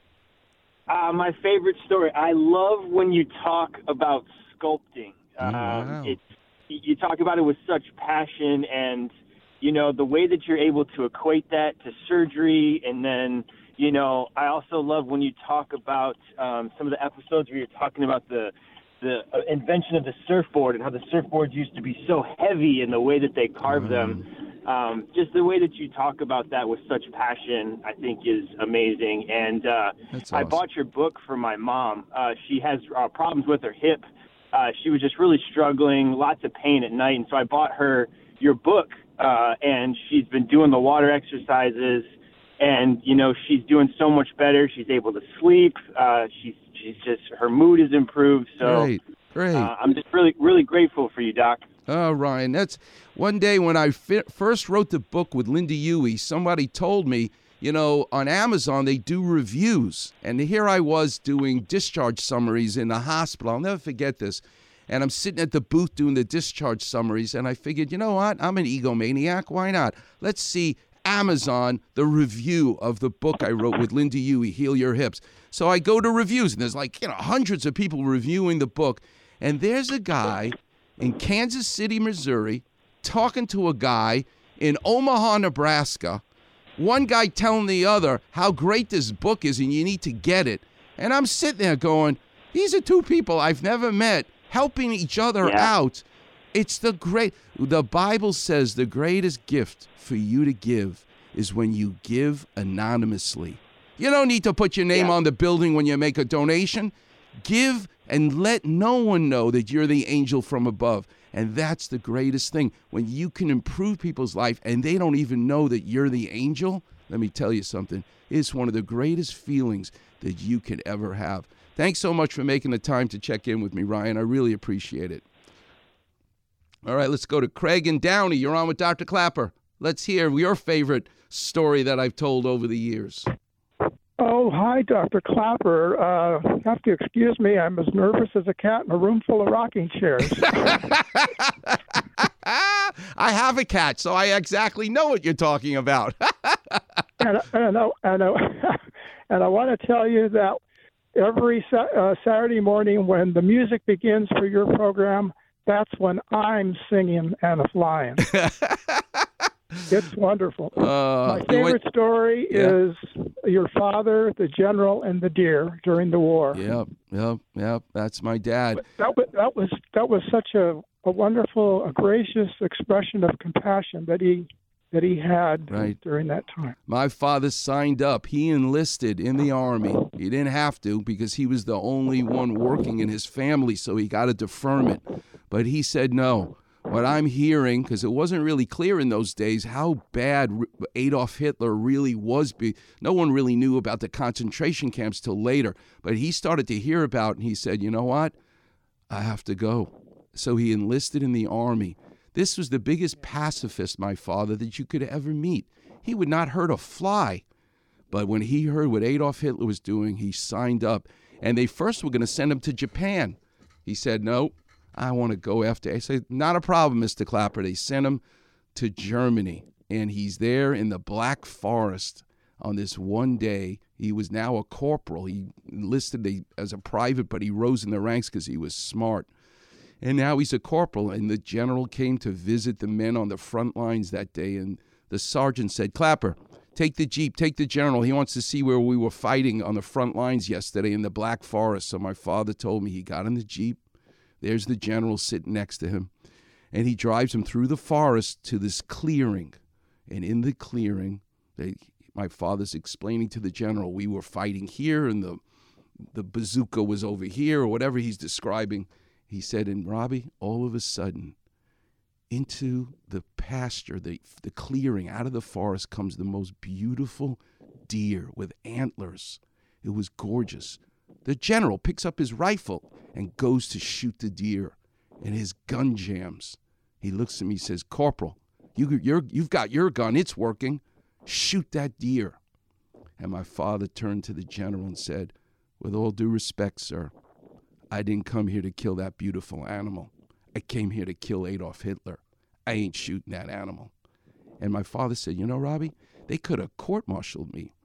uh, uh, my favorite story. I love when you talk about sculpting. Oh, wow. Um, it's you talk about it with such passion, and you know the way that you're able to equate that to surgery, and then you know I also love when you talk about um, some of the episodes where you're talking about the the uh, invention of the surfboard and how the surfboards used to be so heavy in the way that they carve Mm. them. Um, just the way that you talk about that with such passion, I think, is amazing. And uh, That's I awesome. bought your book for my mom. Uh, she has uh, problems with her hip. Uh, she was just really struggling, lots of pain at night. And so I bought her your book, uh, and she's been doing the water exercises. And, you know, she's doing so much better. She's able to sleep. Uh, she's, she's just, her mood is improved. So Great, great. Uh, I'm just really, really grateful for you, Doc. Oh, Ryan, that's one day when I fi- first wrote the book with Linda Huey, somebody told me, you know, on Amazon they do reviews. And here I was doing discharge summaries in the hospital. I'll never forget this. And I'm sitting at the booth doing the discharge summaries. And I figured, you know what? I'm an egomaniac. Why not? Let's see Amazon, the review of the book I wrote with Linda Huey, Heal Your Hips. So I go to reviews, and there's like, you know, hundreds of people reviewing the book. And there's a guy in Kansas City, Missouri, talking to a guy in Omaha, Nebraska. One guy telling the other how great this book is and you need to get it. And I'm sitting there going, these are two people I've never met helping each other Yeah. out. It's the great, the Bible says the greatest gift for you to give is when you give anonymously. You don't need to put your name Yeah. on the building when you make a donation. Give and let no one know that you're the angel from above. And that's the greatest thing. When you can improve people's life and they don't even know that you're the angel, let me tell you something. It's one of the greatest feelings that you can ever have. Thanks so much for making the time to check in with me, Ryan. I really appreciate it. All right, let's go to Craig and Downey. You're on with Doctor Clapper. Let's hear your favorite story that I've told over the years. Oh, hi, Doctor Clapper. Uh, you have to excuse me. I'm as nervous as a cat in a room full of rocking chairs. I have a cat, so I exactly know what you're talking about. and, and, I, and, I, and I want to tell you that every sa- uh, Saturday morning when the music begins for your program, that's when I'm singing and flying. It's wonderful. Uh, My favorite went, story yeah. is your father, the general, and the deer during the war. Yep, yep, yep. That's my dad. That was that was that was such a, a wonderful, a gracious expression of compassion that he that he had Right. during that time. My father signed up. He enlisted in the Army. He didn't have to because he was the only one working in his family, so he got a deferment. But he said no. What I'm hearing, because it wasn't really clear in those days how bad Adolf Hitler really was. Be- no one really knew about the concentration camps till later. But he started to hear about it, and he said, you know what? I have to go. So he enlisted in the Army. This was the biggest pacifist, my father, that you could ever meet. He would not hurt a fly. But when he heard what Adolf Hitler was doing, he signed up. And they first were going to send him to Japan. He said, no. I want to go after. I said, not a problem, Mister Clapper. They sent him to Germany, and he's there in the Black Forest on this one day. He was now a corporal. He enlisted as a private, but he rose in the ranks because he was smart. And now he's a corporal, and the general came to visit the men on the front lines that day, and the sergeant said, Clapper, take the Jeep, take the general. He wants to see where we were fighting on the front lines yesterday in the Black Forest. So my father told me he got in the Jeep. There's the general sitting next to him, and he drives him through the forest to this clearing. And in the clearing, they, my father's explaining to the general, we were fighting here, and the the bazooka was over here, or whatever he's describing. He said, and Robbie, all of a sudden, into the pasture, the, the clearing, out of the forest comes the most beautiful deer with antlers. It was gorgeous. The general picks up his rifle and goes to shoot the deer, and his gun jams. He looks at me and says, Corporal, you, you're, you've got your gun. It's working. Shoot that deer. And my father turned to the general and said, with all due respect, sir, I didn't come here to kill that beautiful animal. I came here to kill Adolf Hitler. I ain't shooting that animal. And my father said, you know, Robbie, they could have court-martialed me.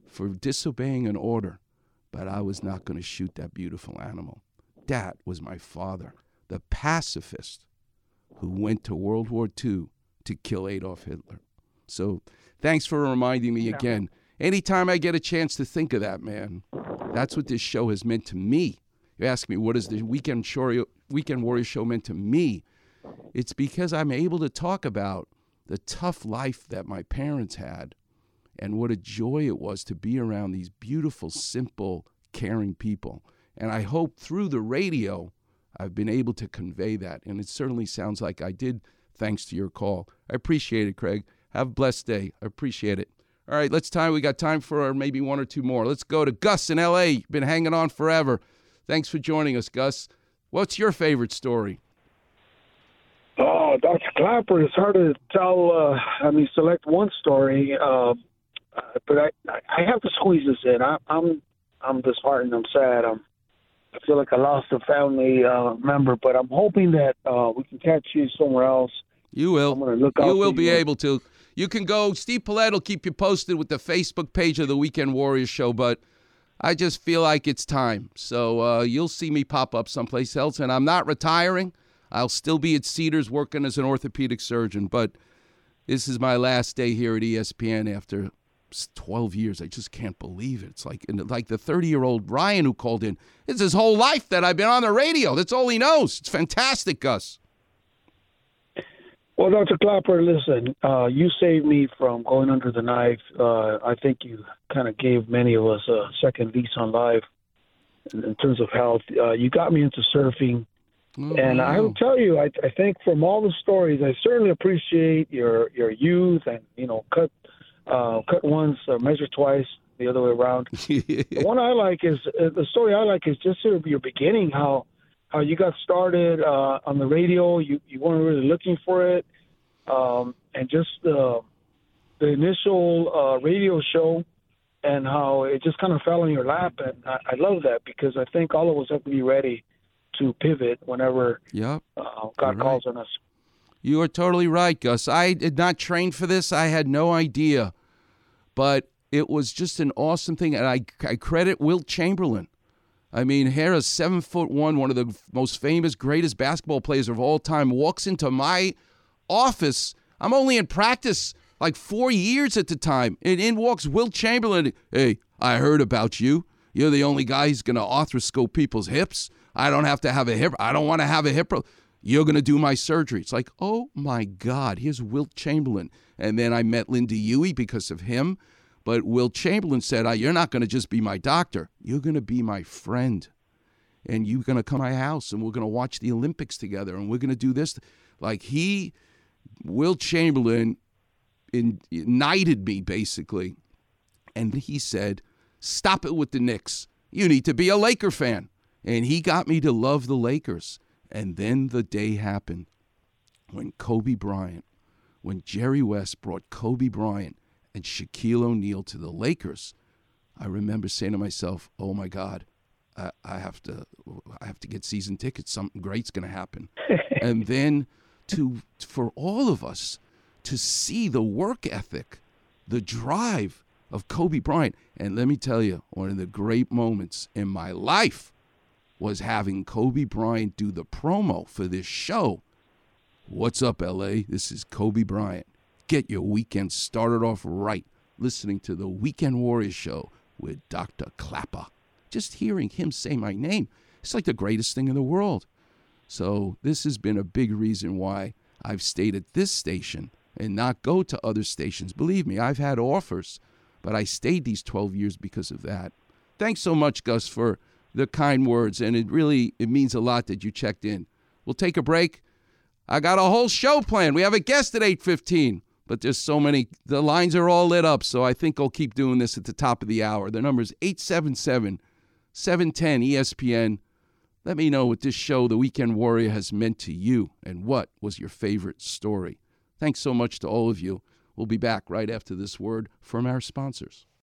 for disobeying an order, but I was not going to shoot that beautiful animal. That was my father, the pacifist who went to World War Two to kill Adolf Hitler. So thanks for reminding me again. Anytime I get a chance to think of that, man, that's what this show has meant to me. You ask me, what is the Weekend, Show, Weekend Warrior Show meant to me? It's because I'm able to talk about the tough life that my parents had and what a joy it was to be around these beautiful, simple, caring people. And I hope through the radio, I've been able to convey that. And it certainly sounds like I did, thanks to your call. I appreciate it, Craig. Have a blessed day. I appreciate it. All right, let's time. We got time for maybe one or two more. Let's go to Gus in L A. You've been hanging on forever. Thanks for joining us, Gus. What's your favorite story? Oh, Doctor Clapper, it's hard to tell, uh, I mean, select one story, uh, but I, I have to squeeze this in. I, I'm I'm disheartened. I'm sad. I'm, I feel like I lost a family uh, member, but I'm hoping that uh, we can catch you somewhere else. You will. I'm gonna look out you will for be you. able to. You can go. Steve Paulette will keep you posted with the Facebook page of the Weekend Warriors Show, but I just feel like it's time. So uh, you'll see me pop up someplace else, and I'm not retiring. I'll still be at Cedars working as an orthopedic surgeon, but this is my last day here at E S P N after twelve years. I just can't believe it. It's like like the thirty-year-old Ryan who called in. It's his whole life that I've been on the radio. That's all he knows. It's fantastic, Gus. Well, Doctor Clapper, listen, uh, you saved me from going under the knife. Uh, I think you kind of gave many of us a second lease on life in, in terms of health. Uh, you got me into surfing. Oh, and wow. I will tell you, I, I think from all the stories, I certainly appreciate your, your youth and, you know, cut uh, cut once, uh, measure twice, the other way around. The one I like is, uh, the story I like is just sort of your beginning, how how you got started uh, on the radio. You, you weren't really looking for it. Um, and just uh, the initial uh, radio show and how it just kind of fell in your lap. And I, I love that because I think all of us have to be ready to pivot whenever yep. uh, God You're calls right. on us. You are totally right, Gus. I did not train for this. I had no idea. But it was just an awesome thing. And I, I credit Wilt Chamberlain. I mean, here a seven foot one, one of the most famous, greatest basketball players of all time, walks into my office. I'm only in practice like four years at the time. And in walks Wilt Chamberlain. Hey, I heard about you. You're the only guy who's going to arthroscope people's hips. I don't have to have a hip. I don't want to have a hip. You're going to do my surgery. It's like, oh, my God, here's Wilt Chamberlain. And then I met Linda Huey because of him. But Wilt Chamberlain said, you're not going to just be my doctor. You're going to be my friend. And you're going to come to my house, and we're going to watch the Olympics together, and we're going to do this. Like he, Wilt Chamberlain, in, knighted me, basically. And he said, stop it with the Knicks. You need to be a Laker fan. And he got me to love the Lakers. And then the day happened when Kobe Bryant, when Jerry West brought Kobe Bryant and Shaquille O'Neal to the Lakers. I remember saying to myself, oh, my God, I, I have to I have to get season tickets. Something great's going to happen. And then to for all of us to see the work ethic, the drive of Kobe Bryant. And let me tell you, one of the great moments in my life was having Kobe Bryant do the promo for this show. What's up, L A? This is Kobe Bryant. Get your weekend started off right, listening to the Weekend Warriors Show with Doctor Clapper. Just hearing him say my name, it's like the greatest thing in the world. So this has been a big reason why I've stayed at this station and not go to other stations. Believe me, I've had offers, but I stayed these twelve years because of that. Thanks so much, Gus, for the kind words, and it really it means a lot that you checked in. We'll take a break. I got a whole show planned. We have a guest at eight fifteen, but there's so many. The lines are all lit up, so I think I'll keep doing this at the top of the hour. The number is eight seven seven, seven one zero, E S P N. Let me know what this show, The Weekend Warrior, has meant to you and what was your favorite story. Thanks so much to all of you. We'll be back right after this word from our sponsors.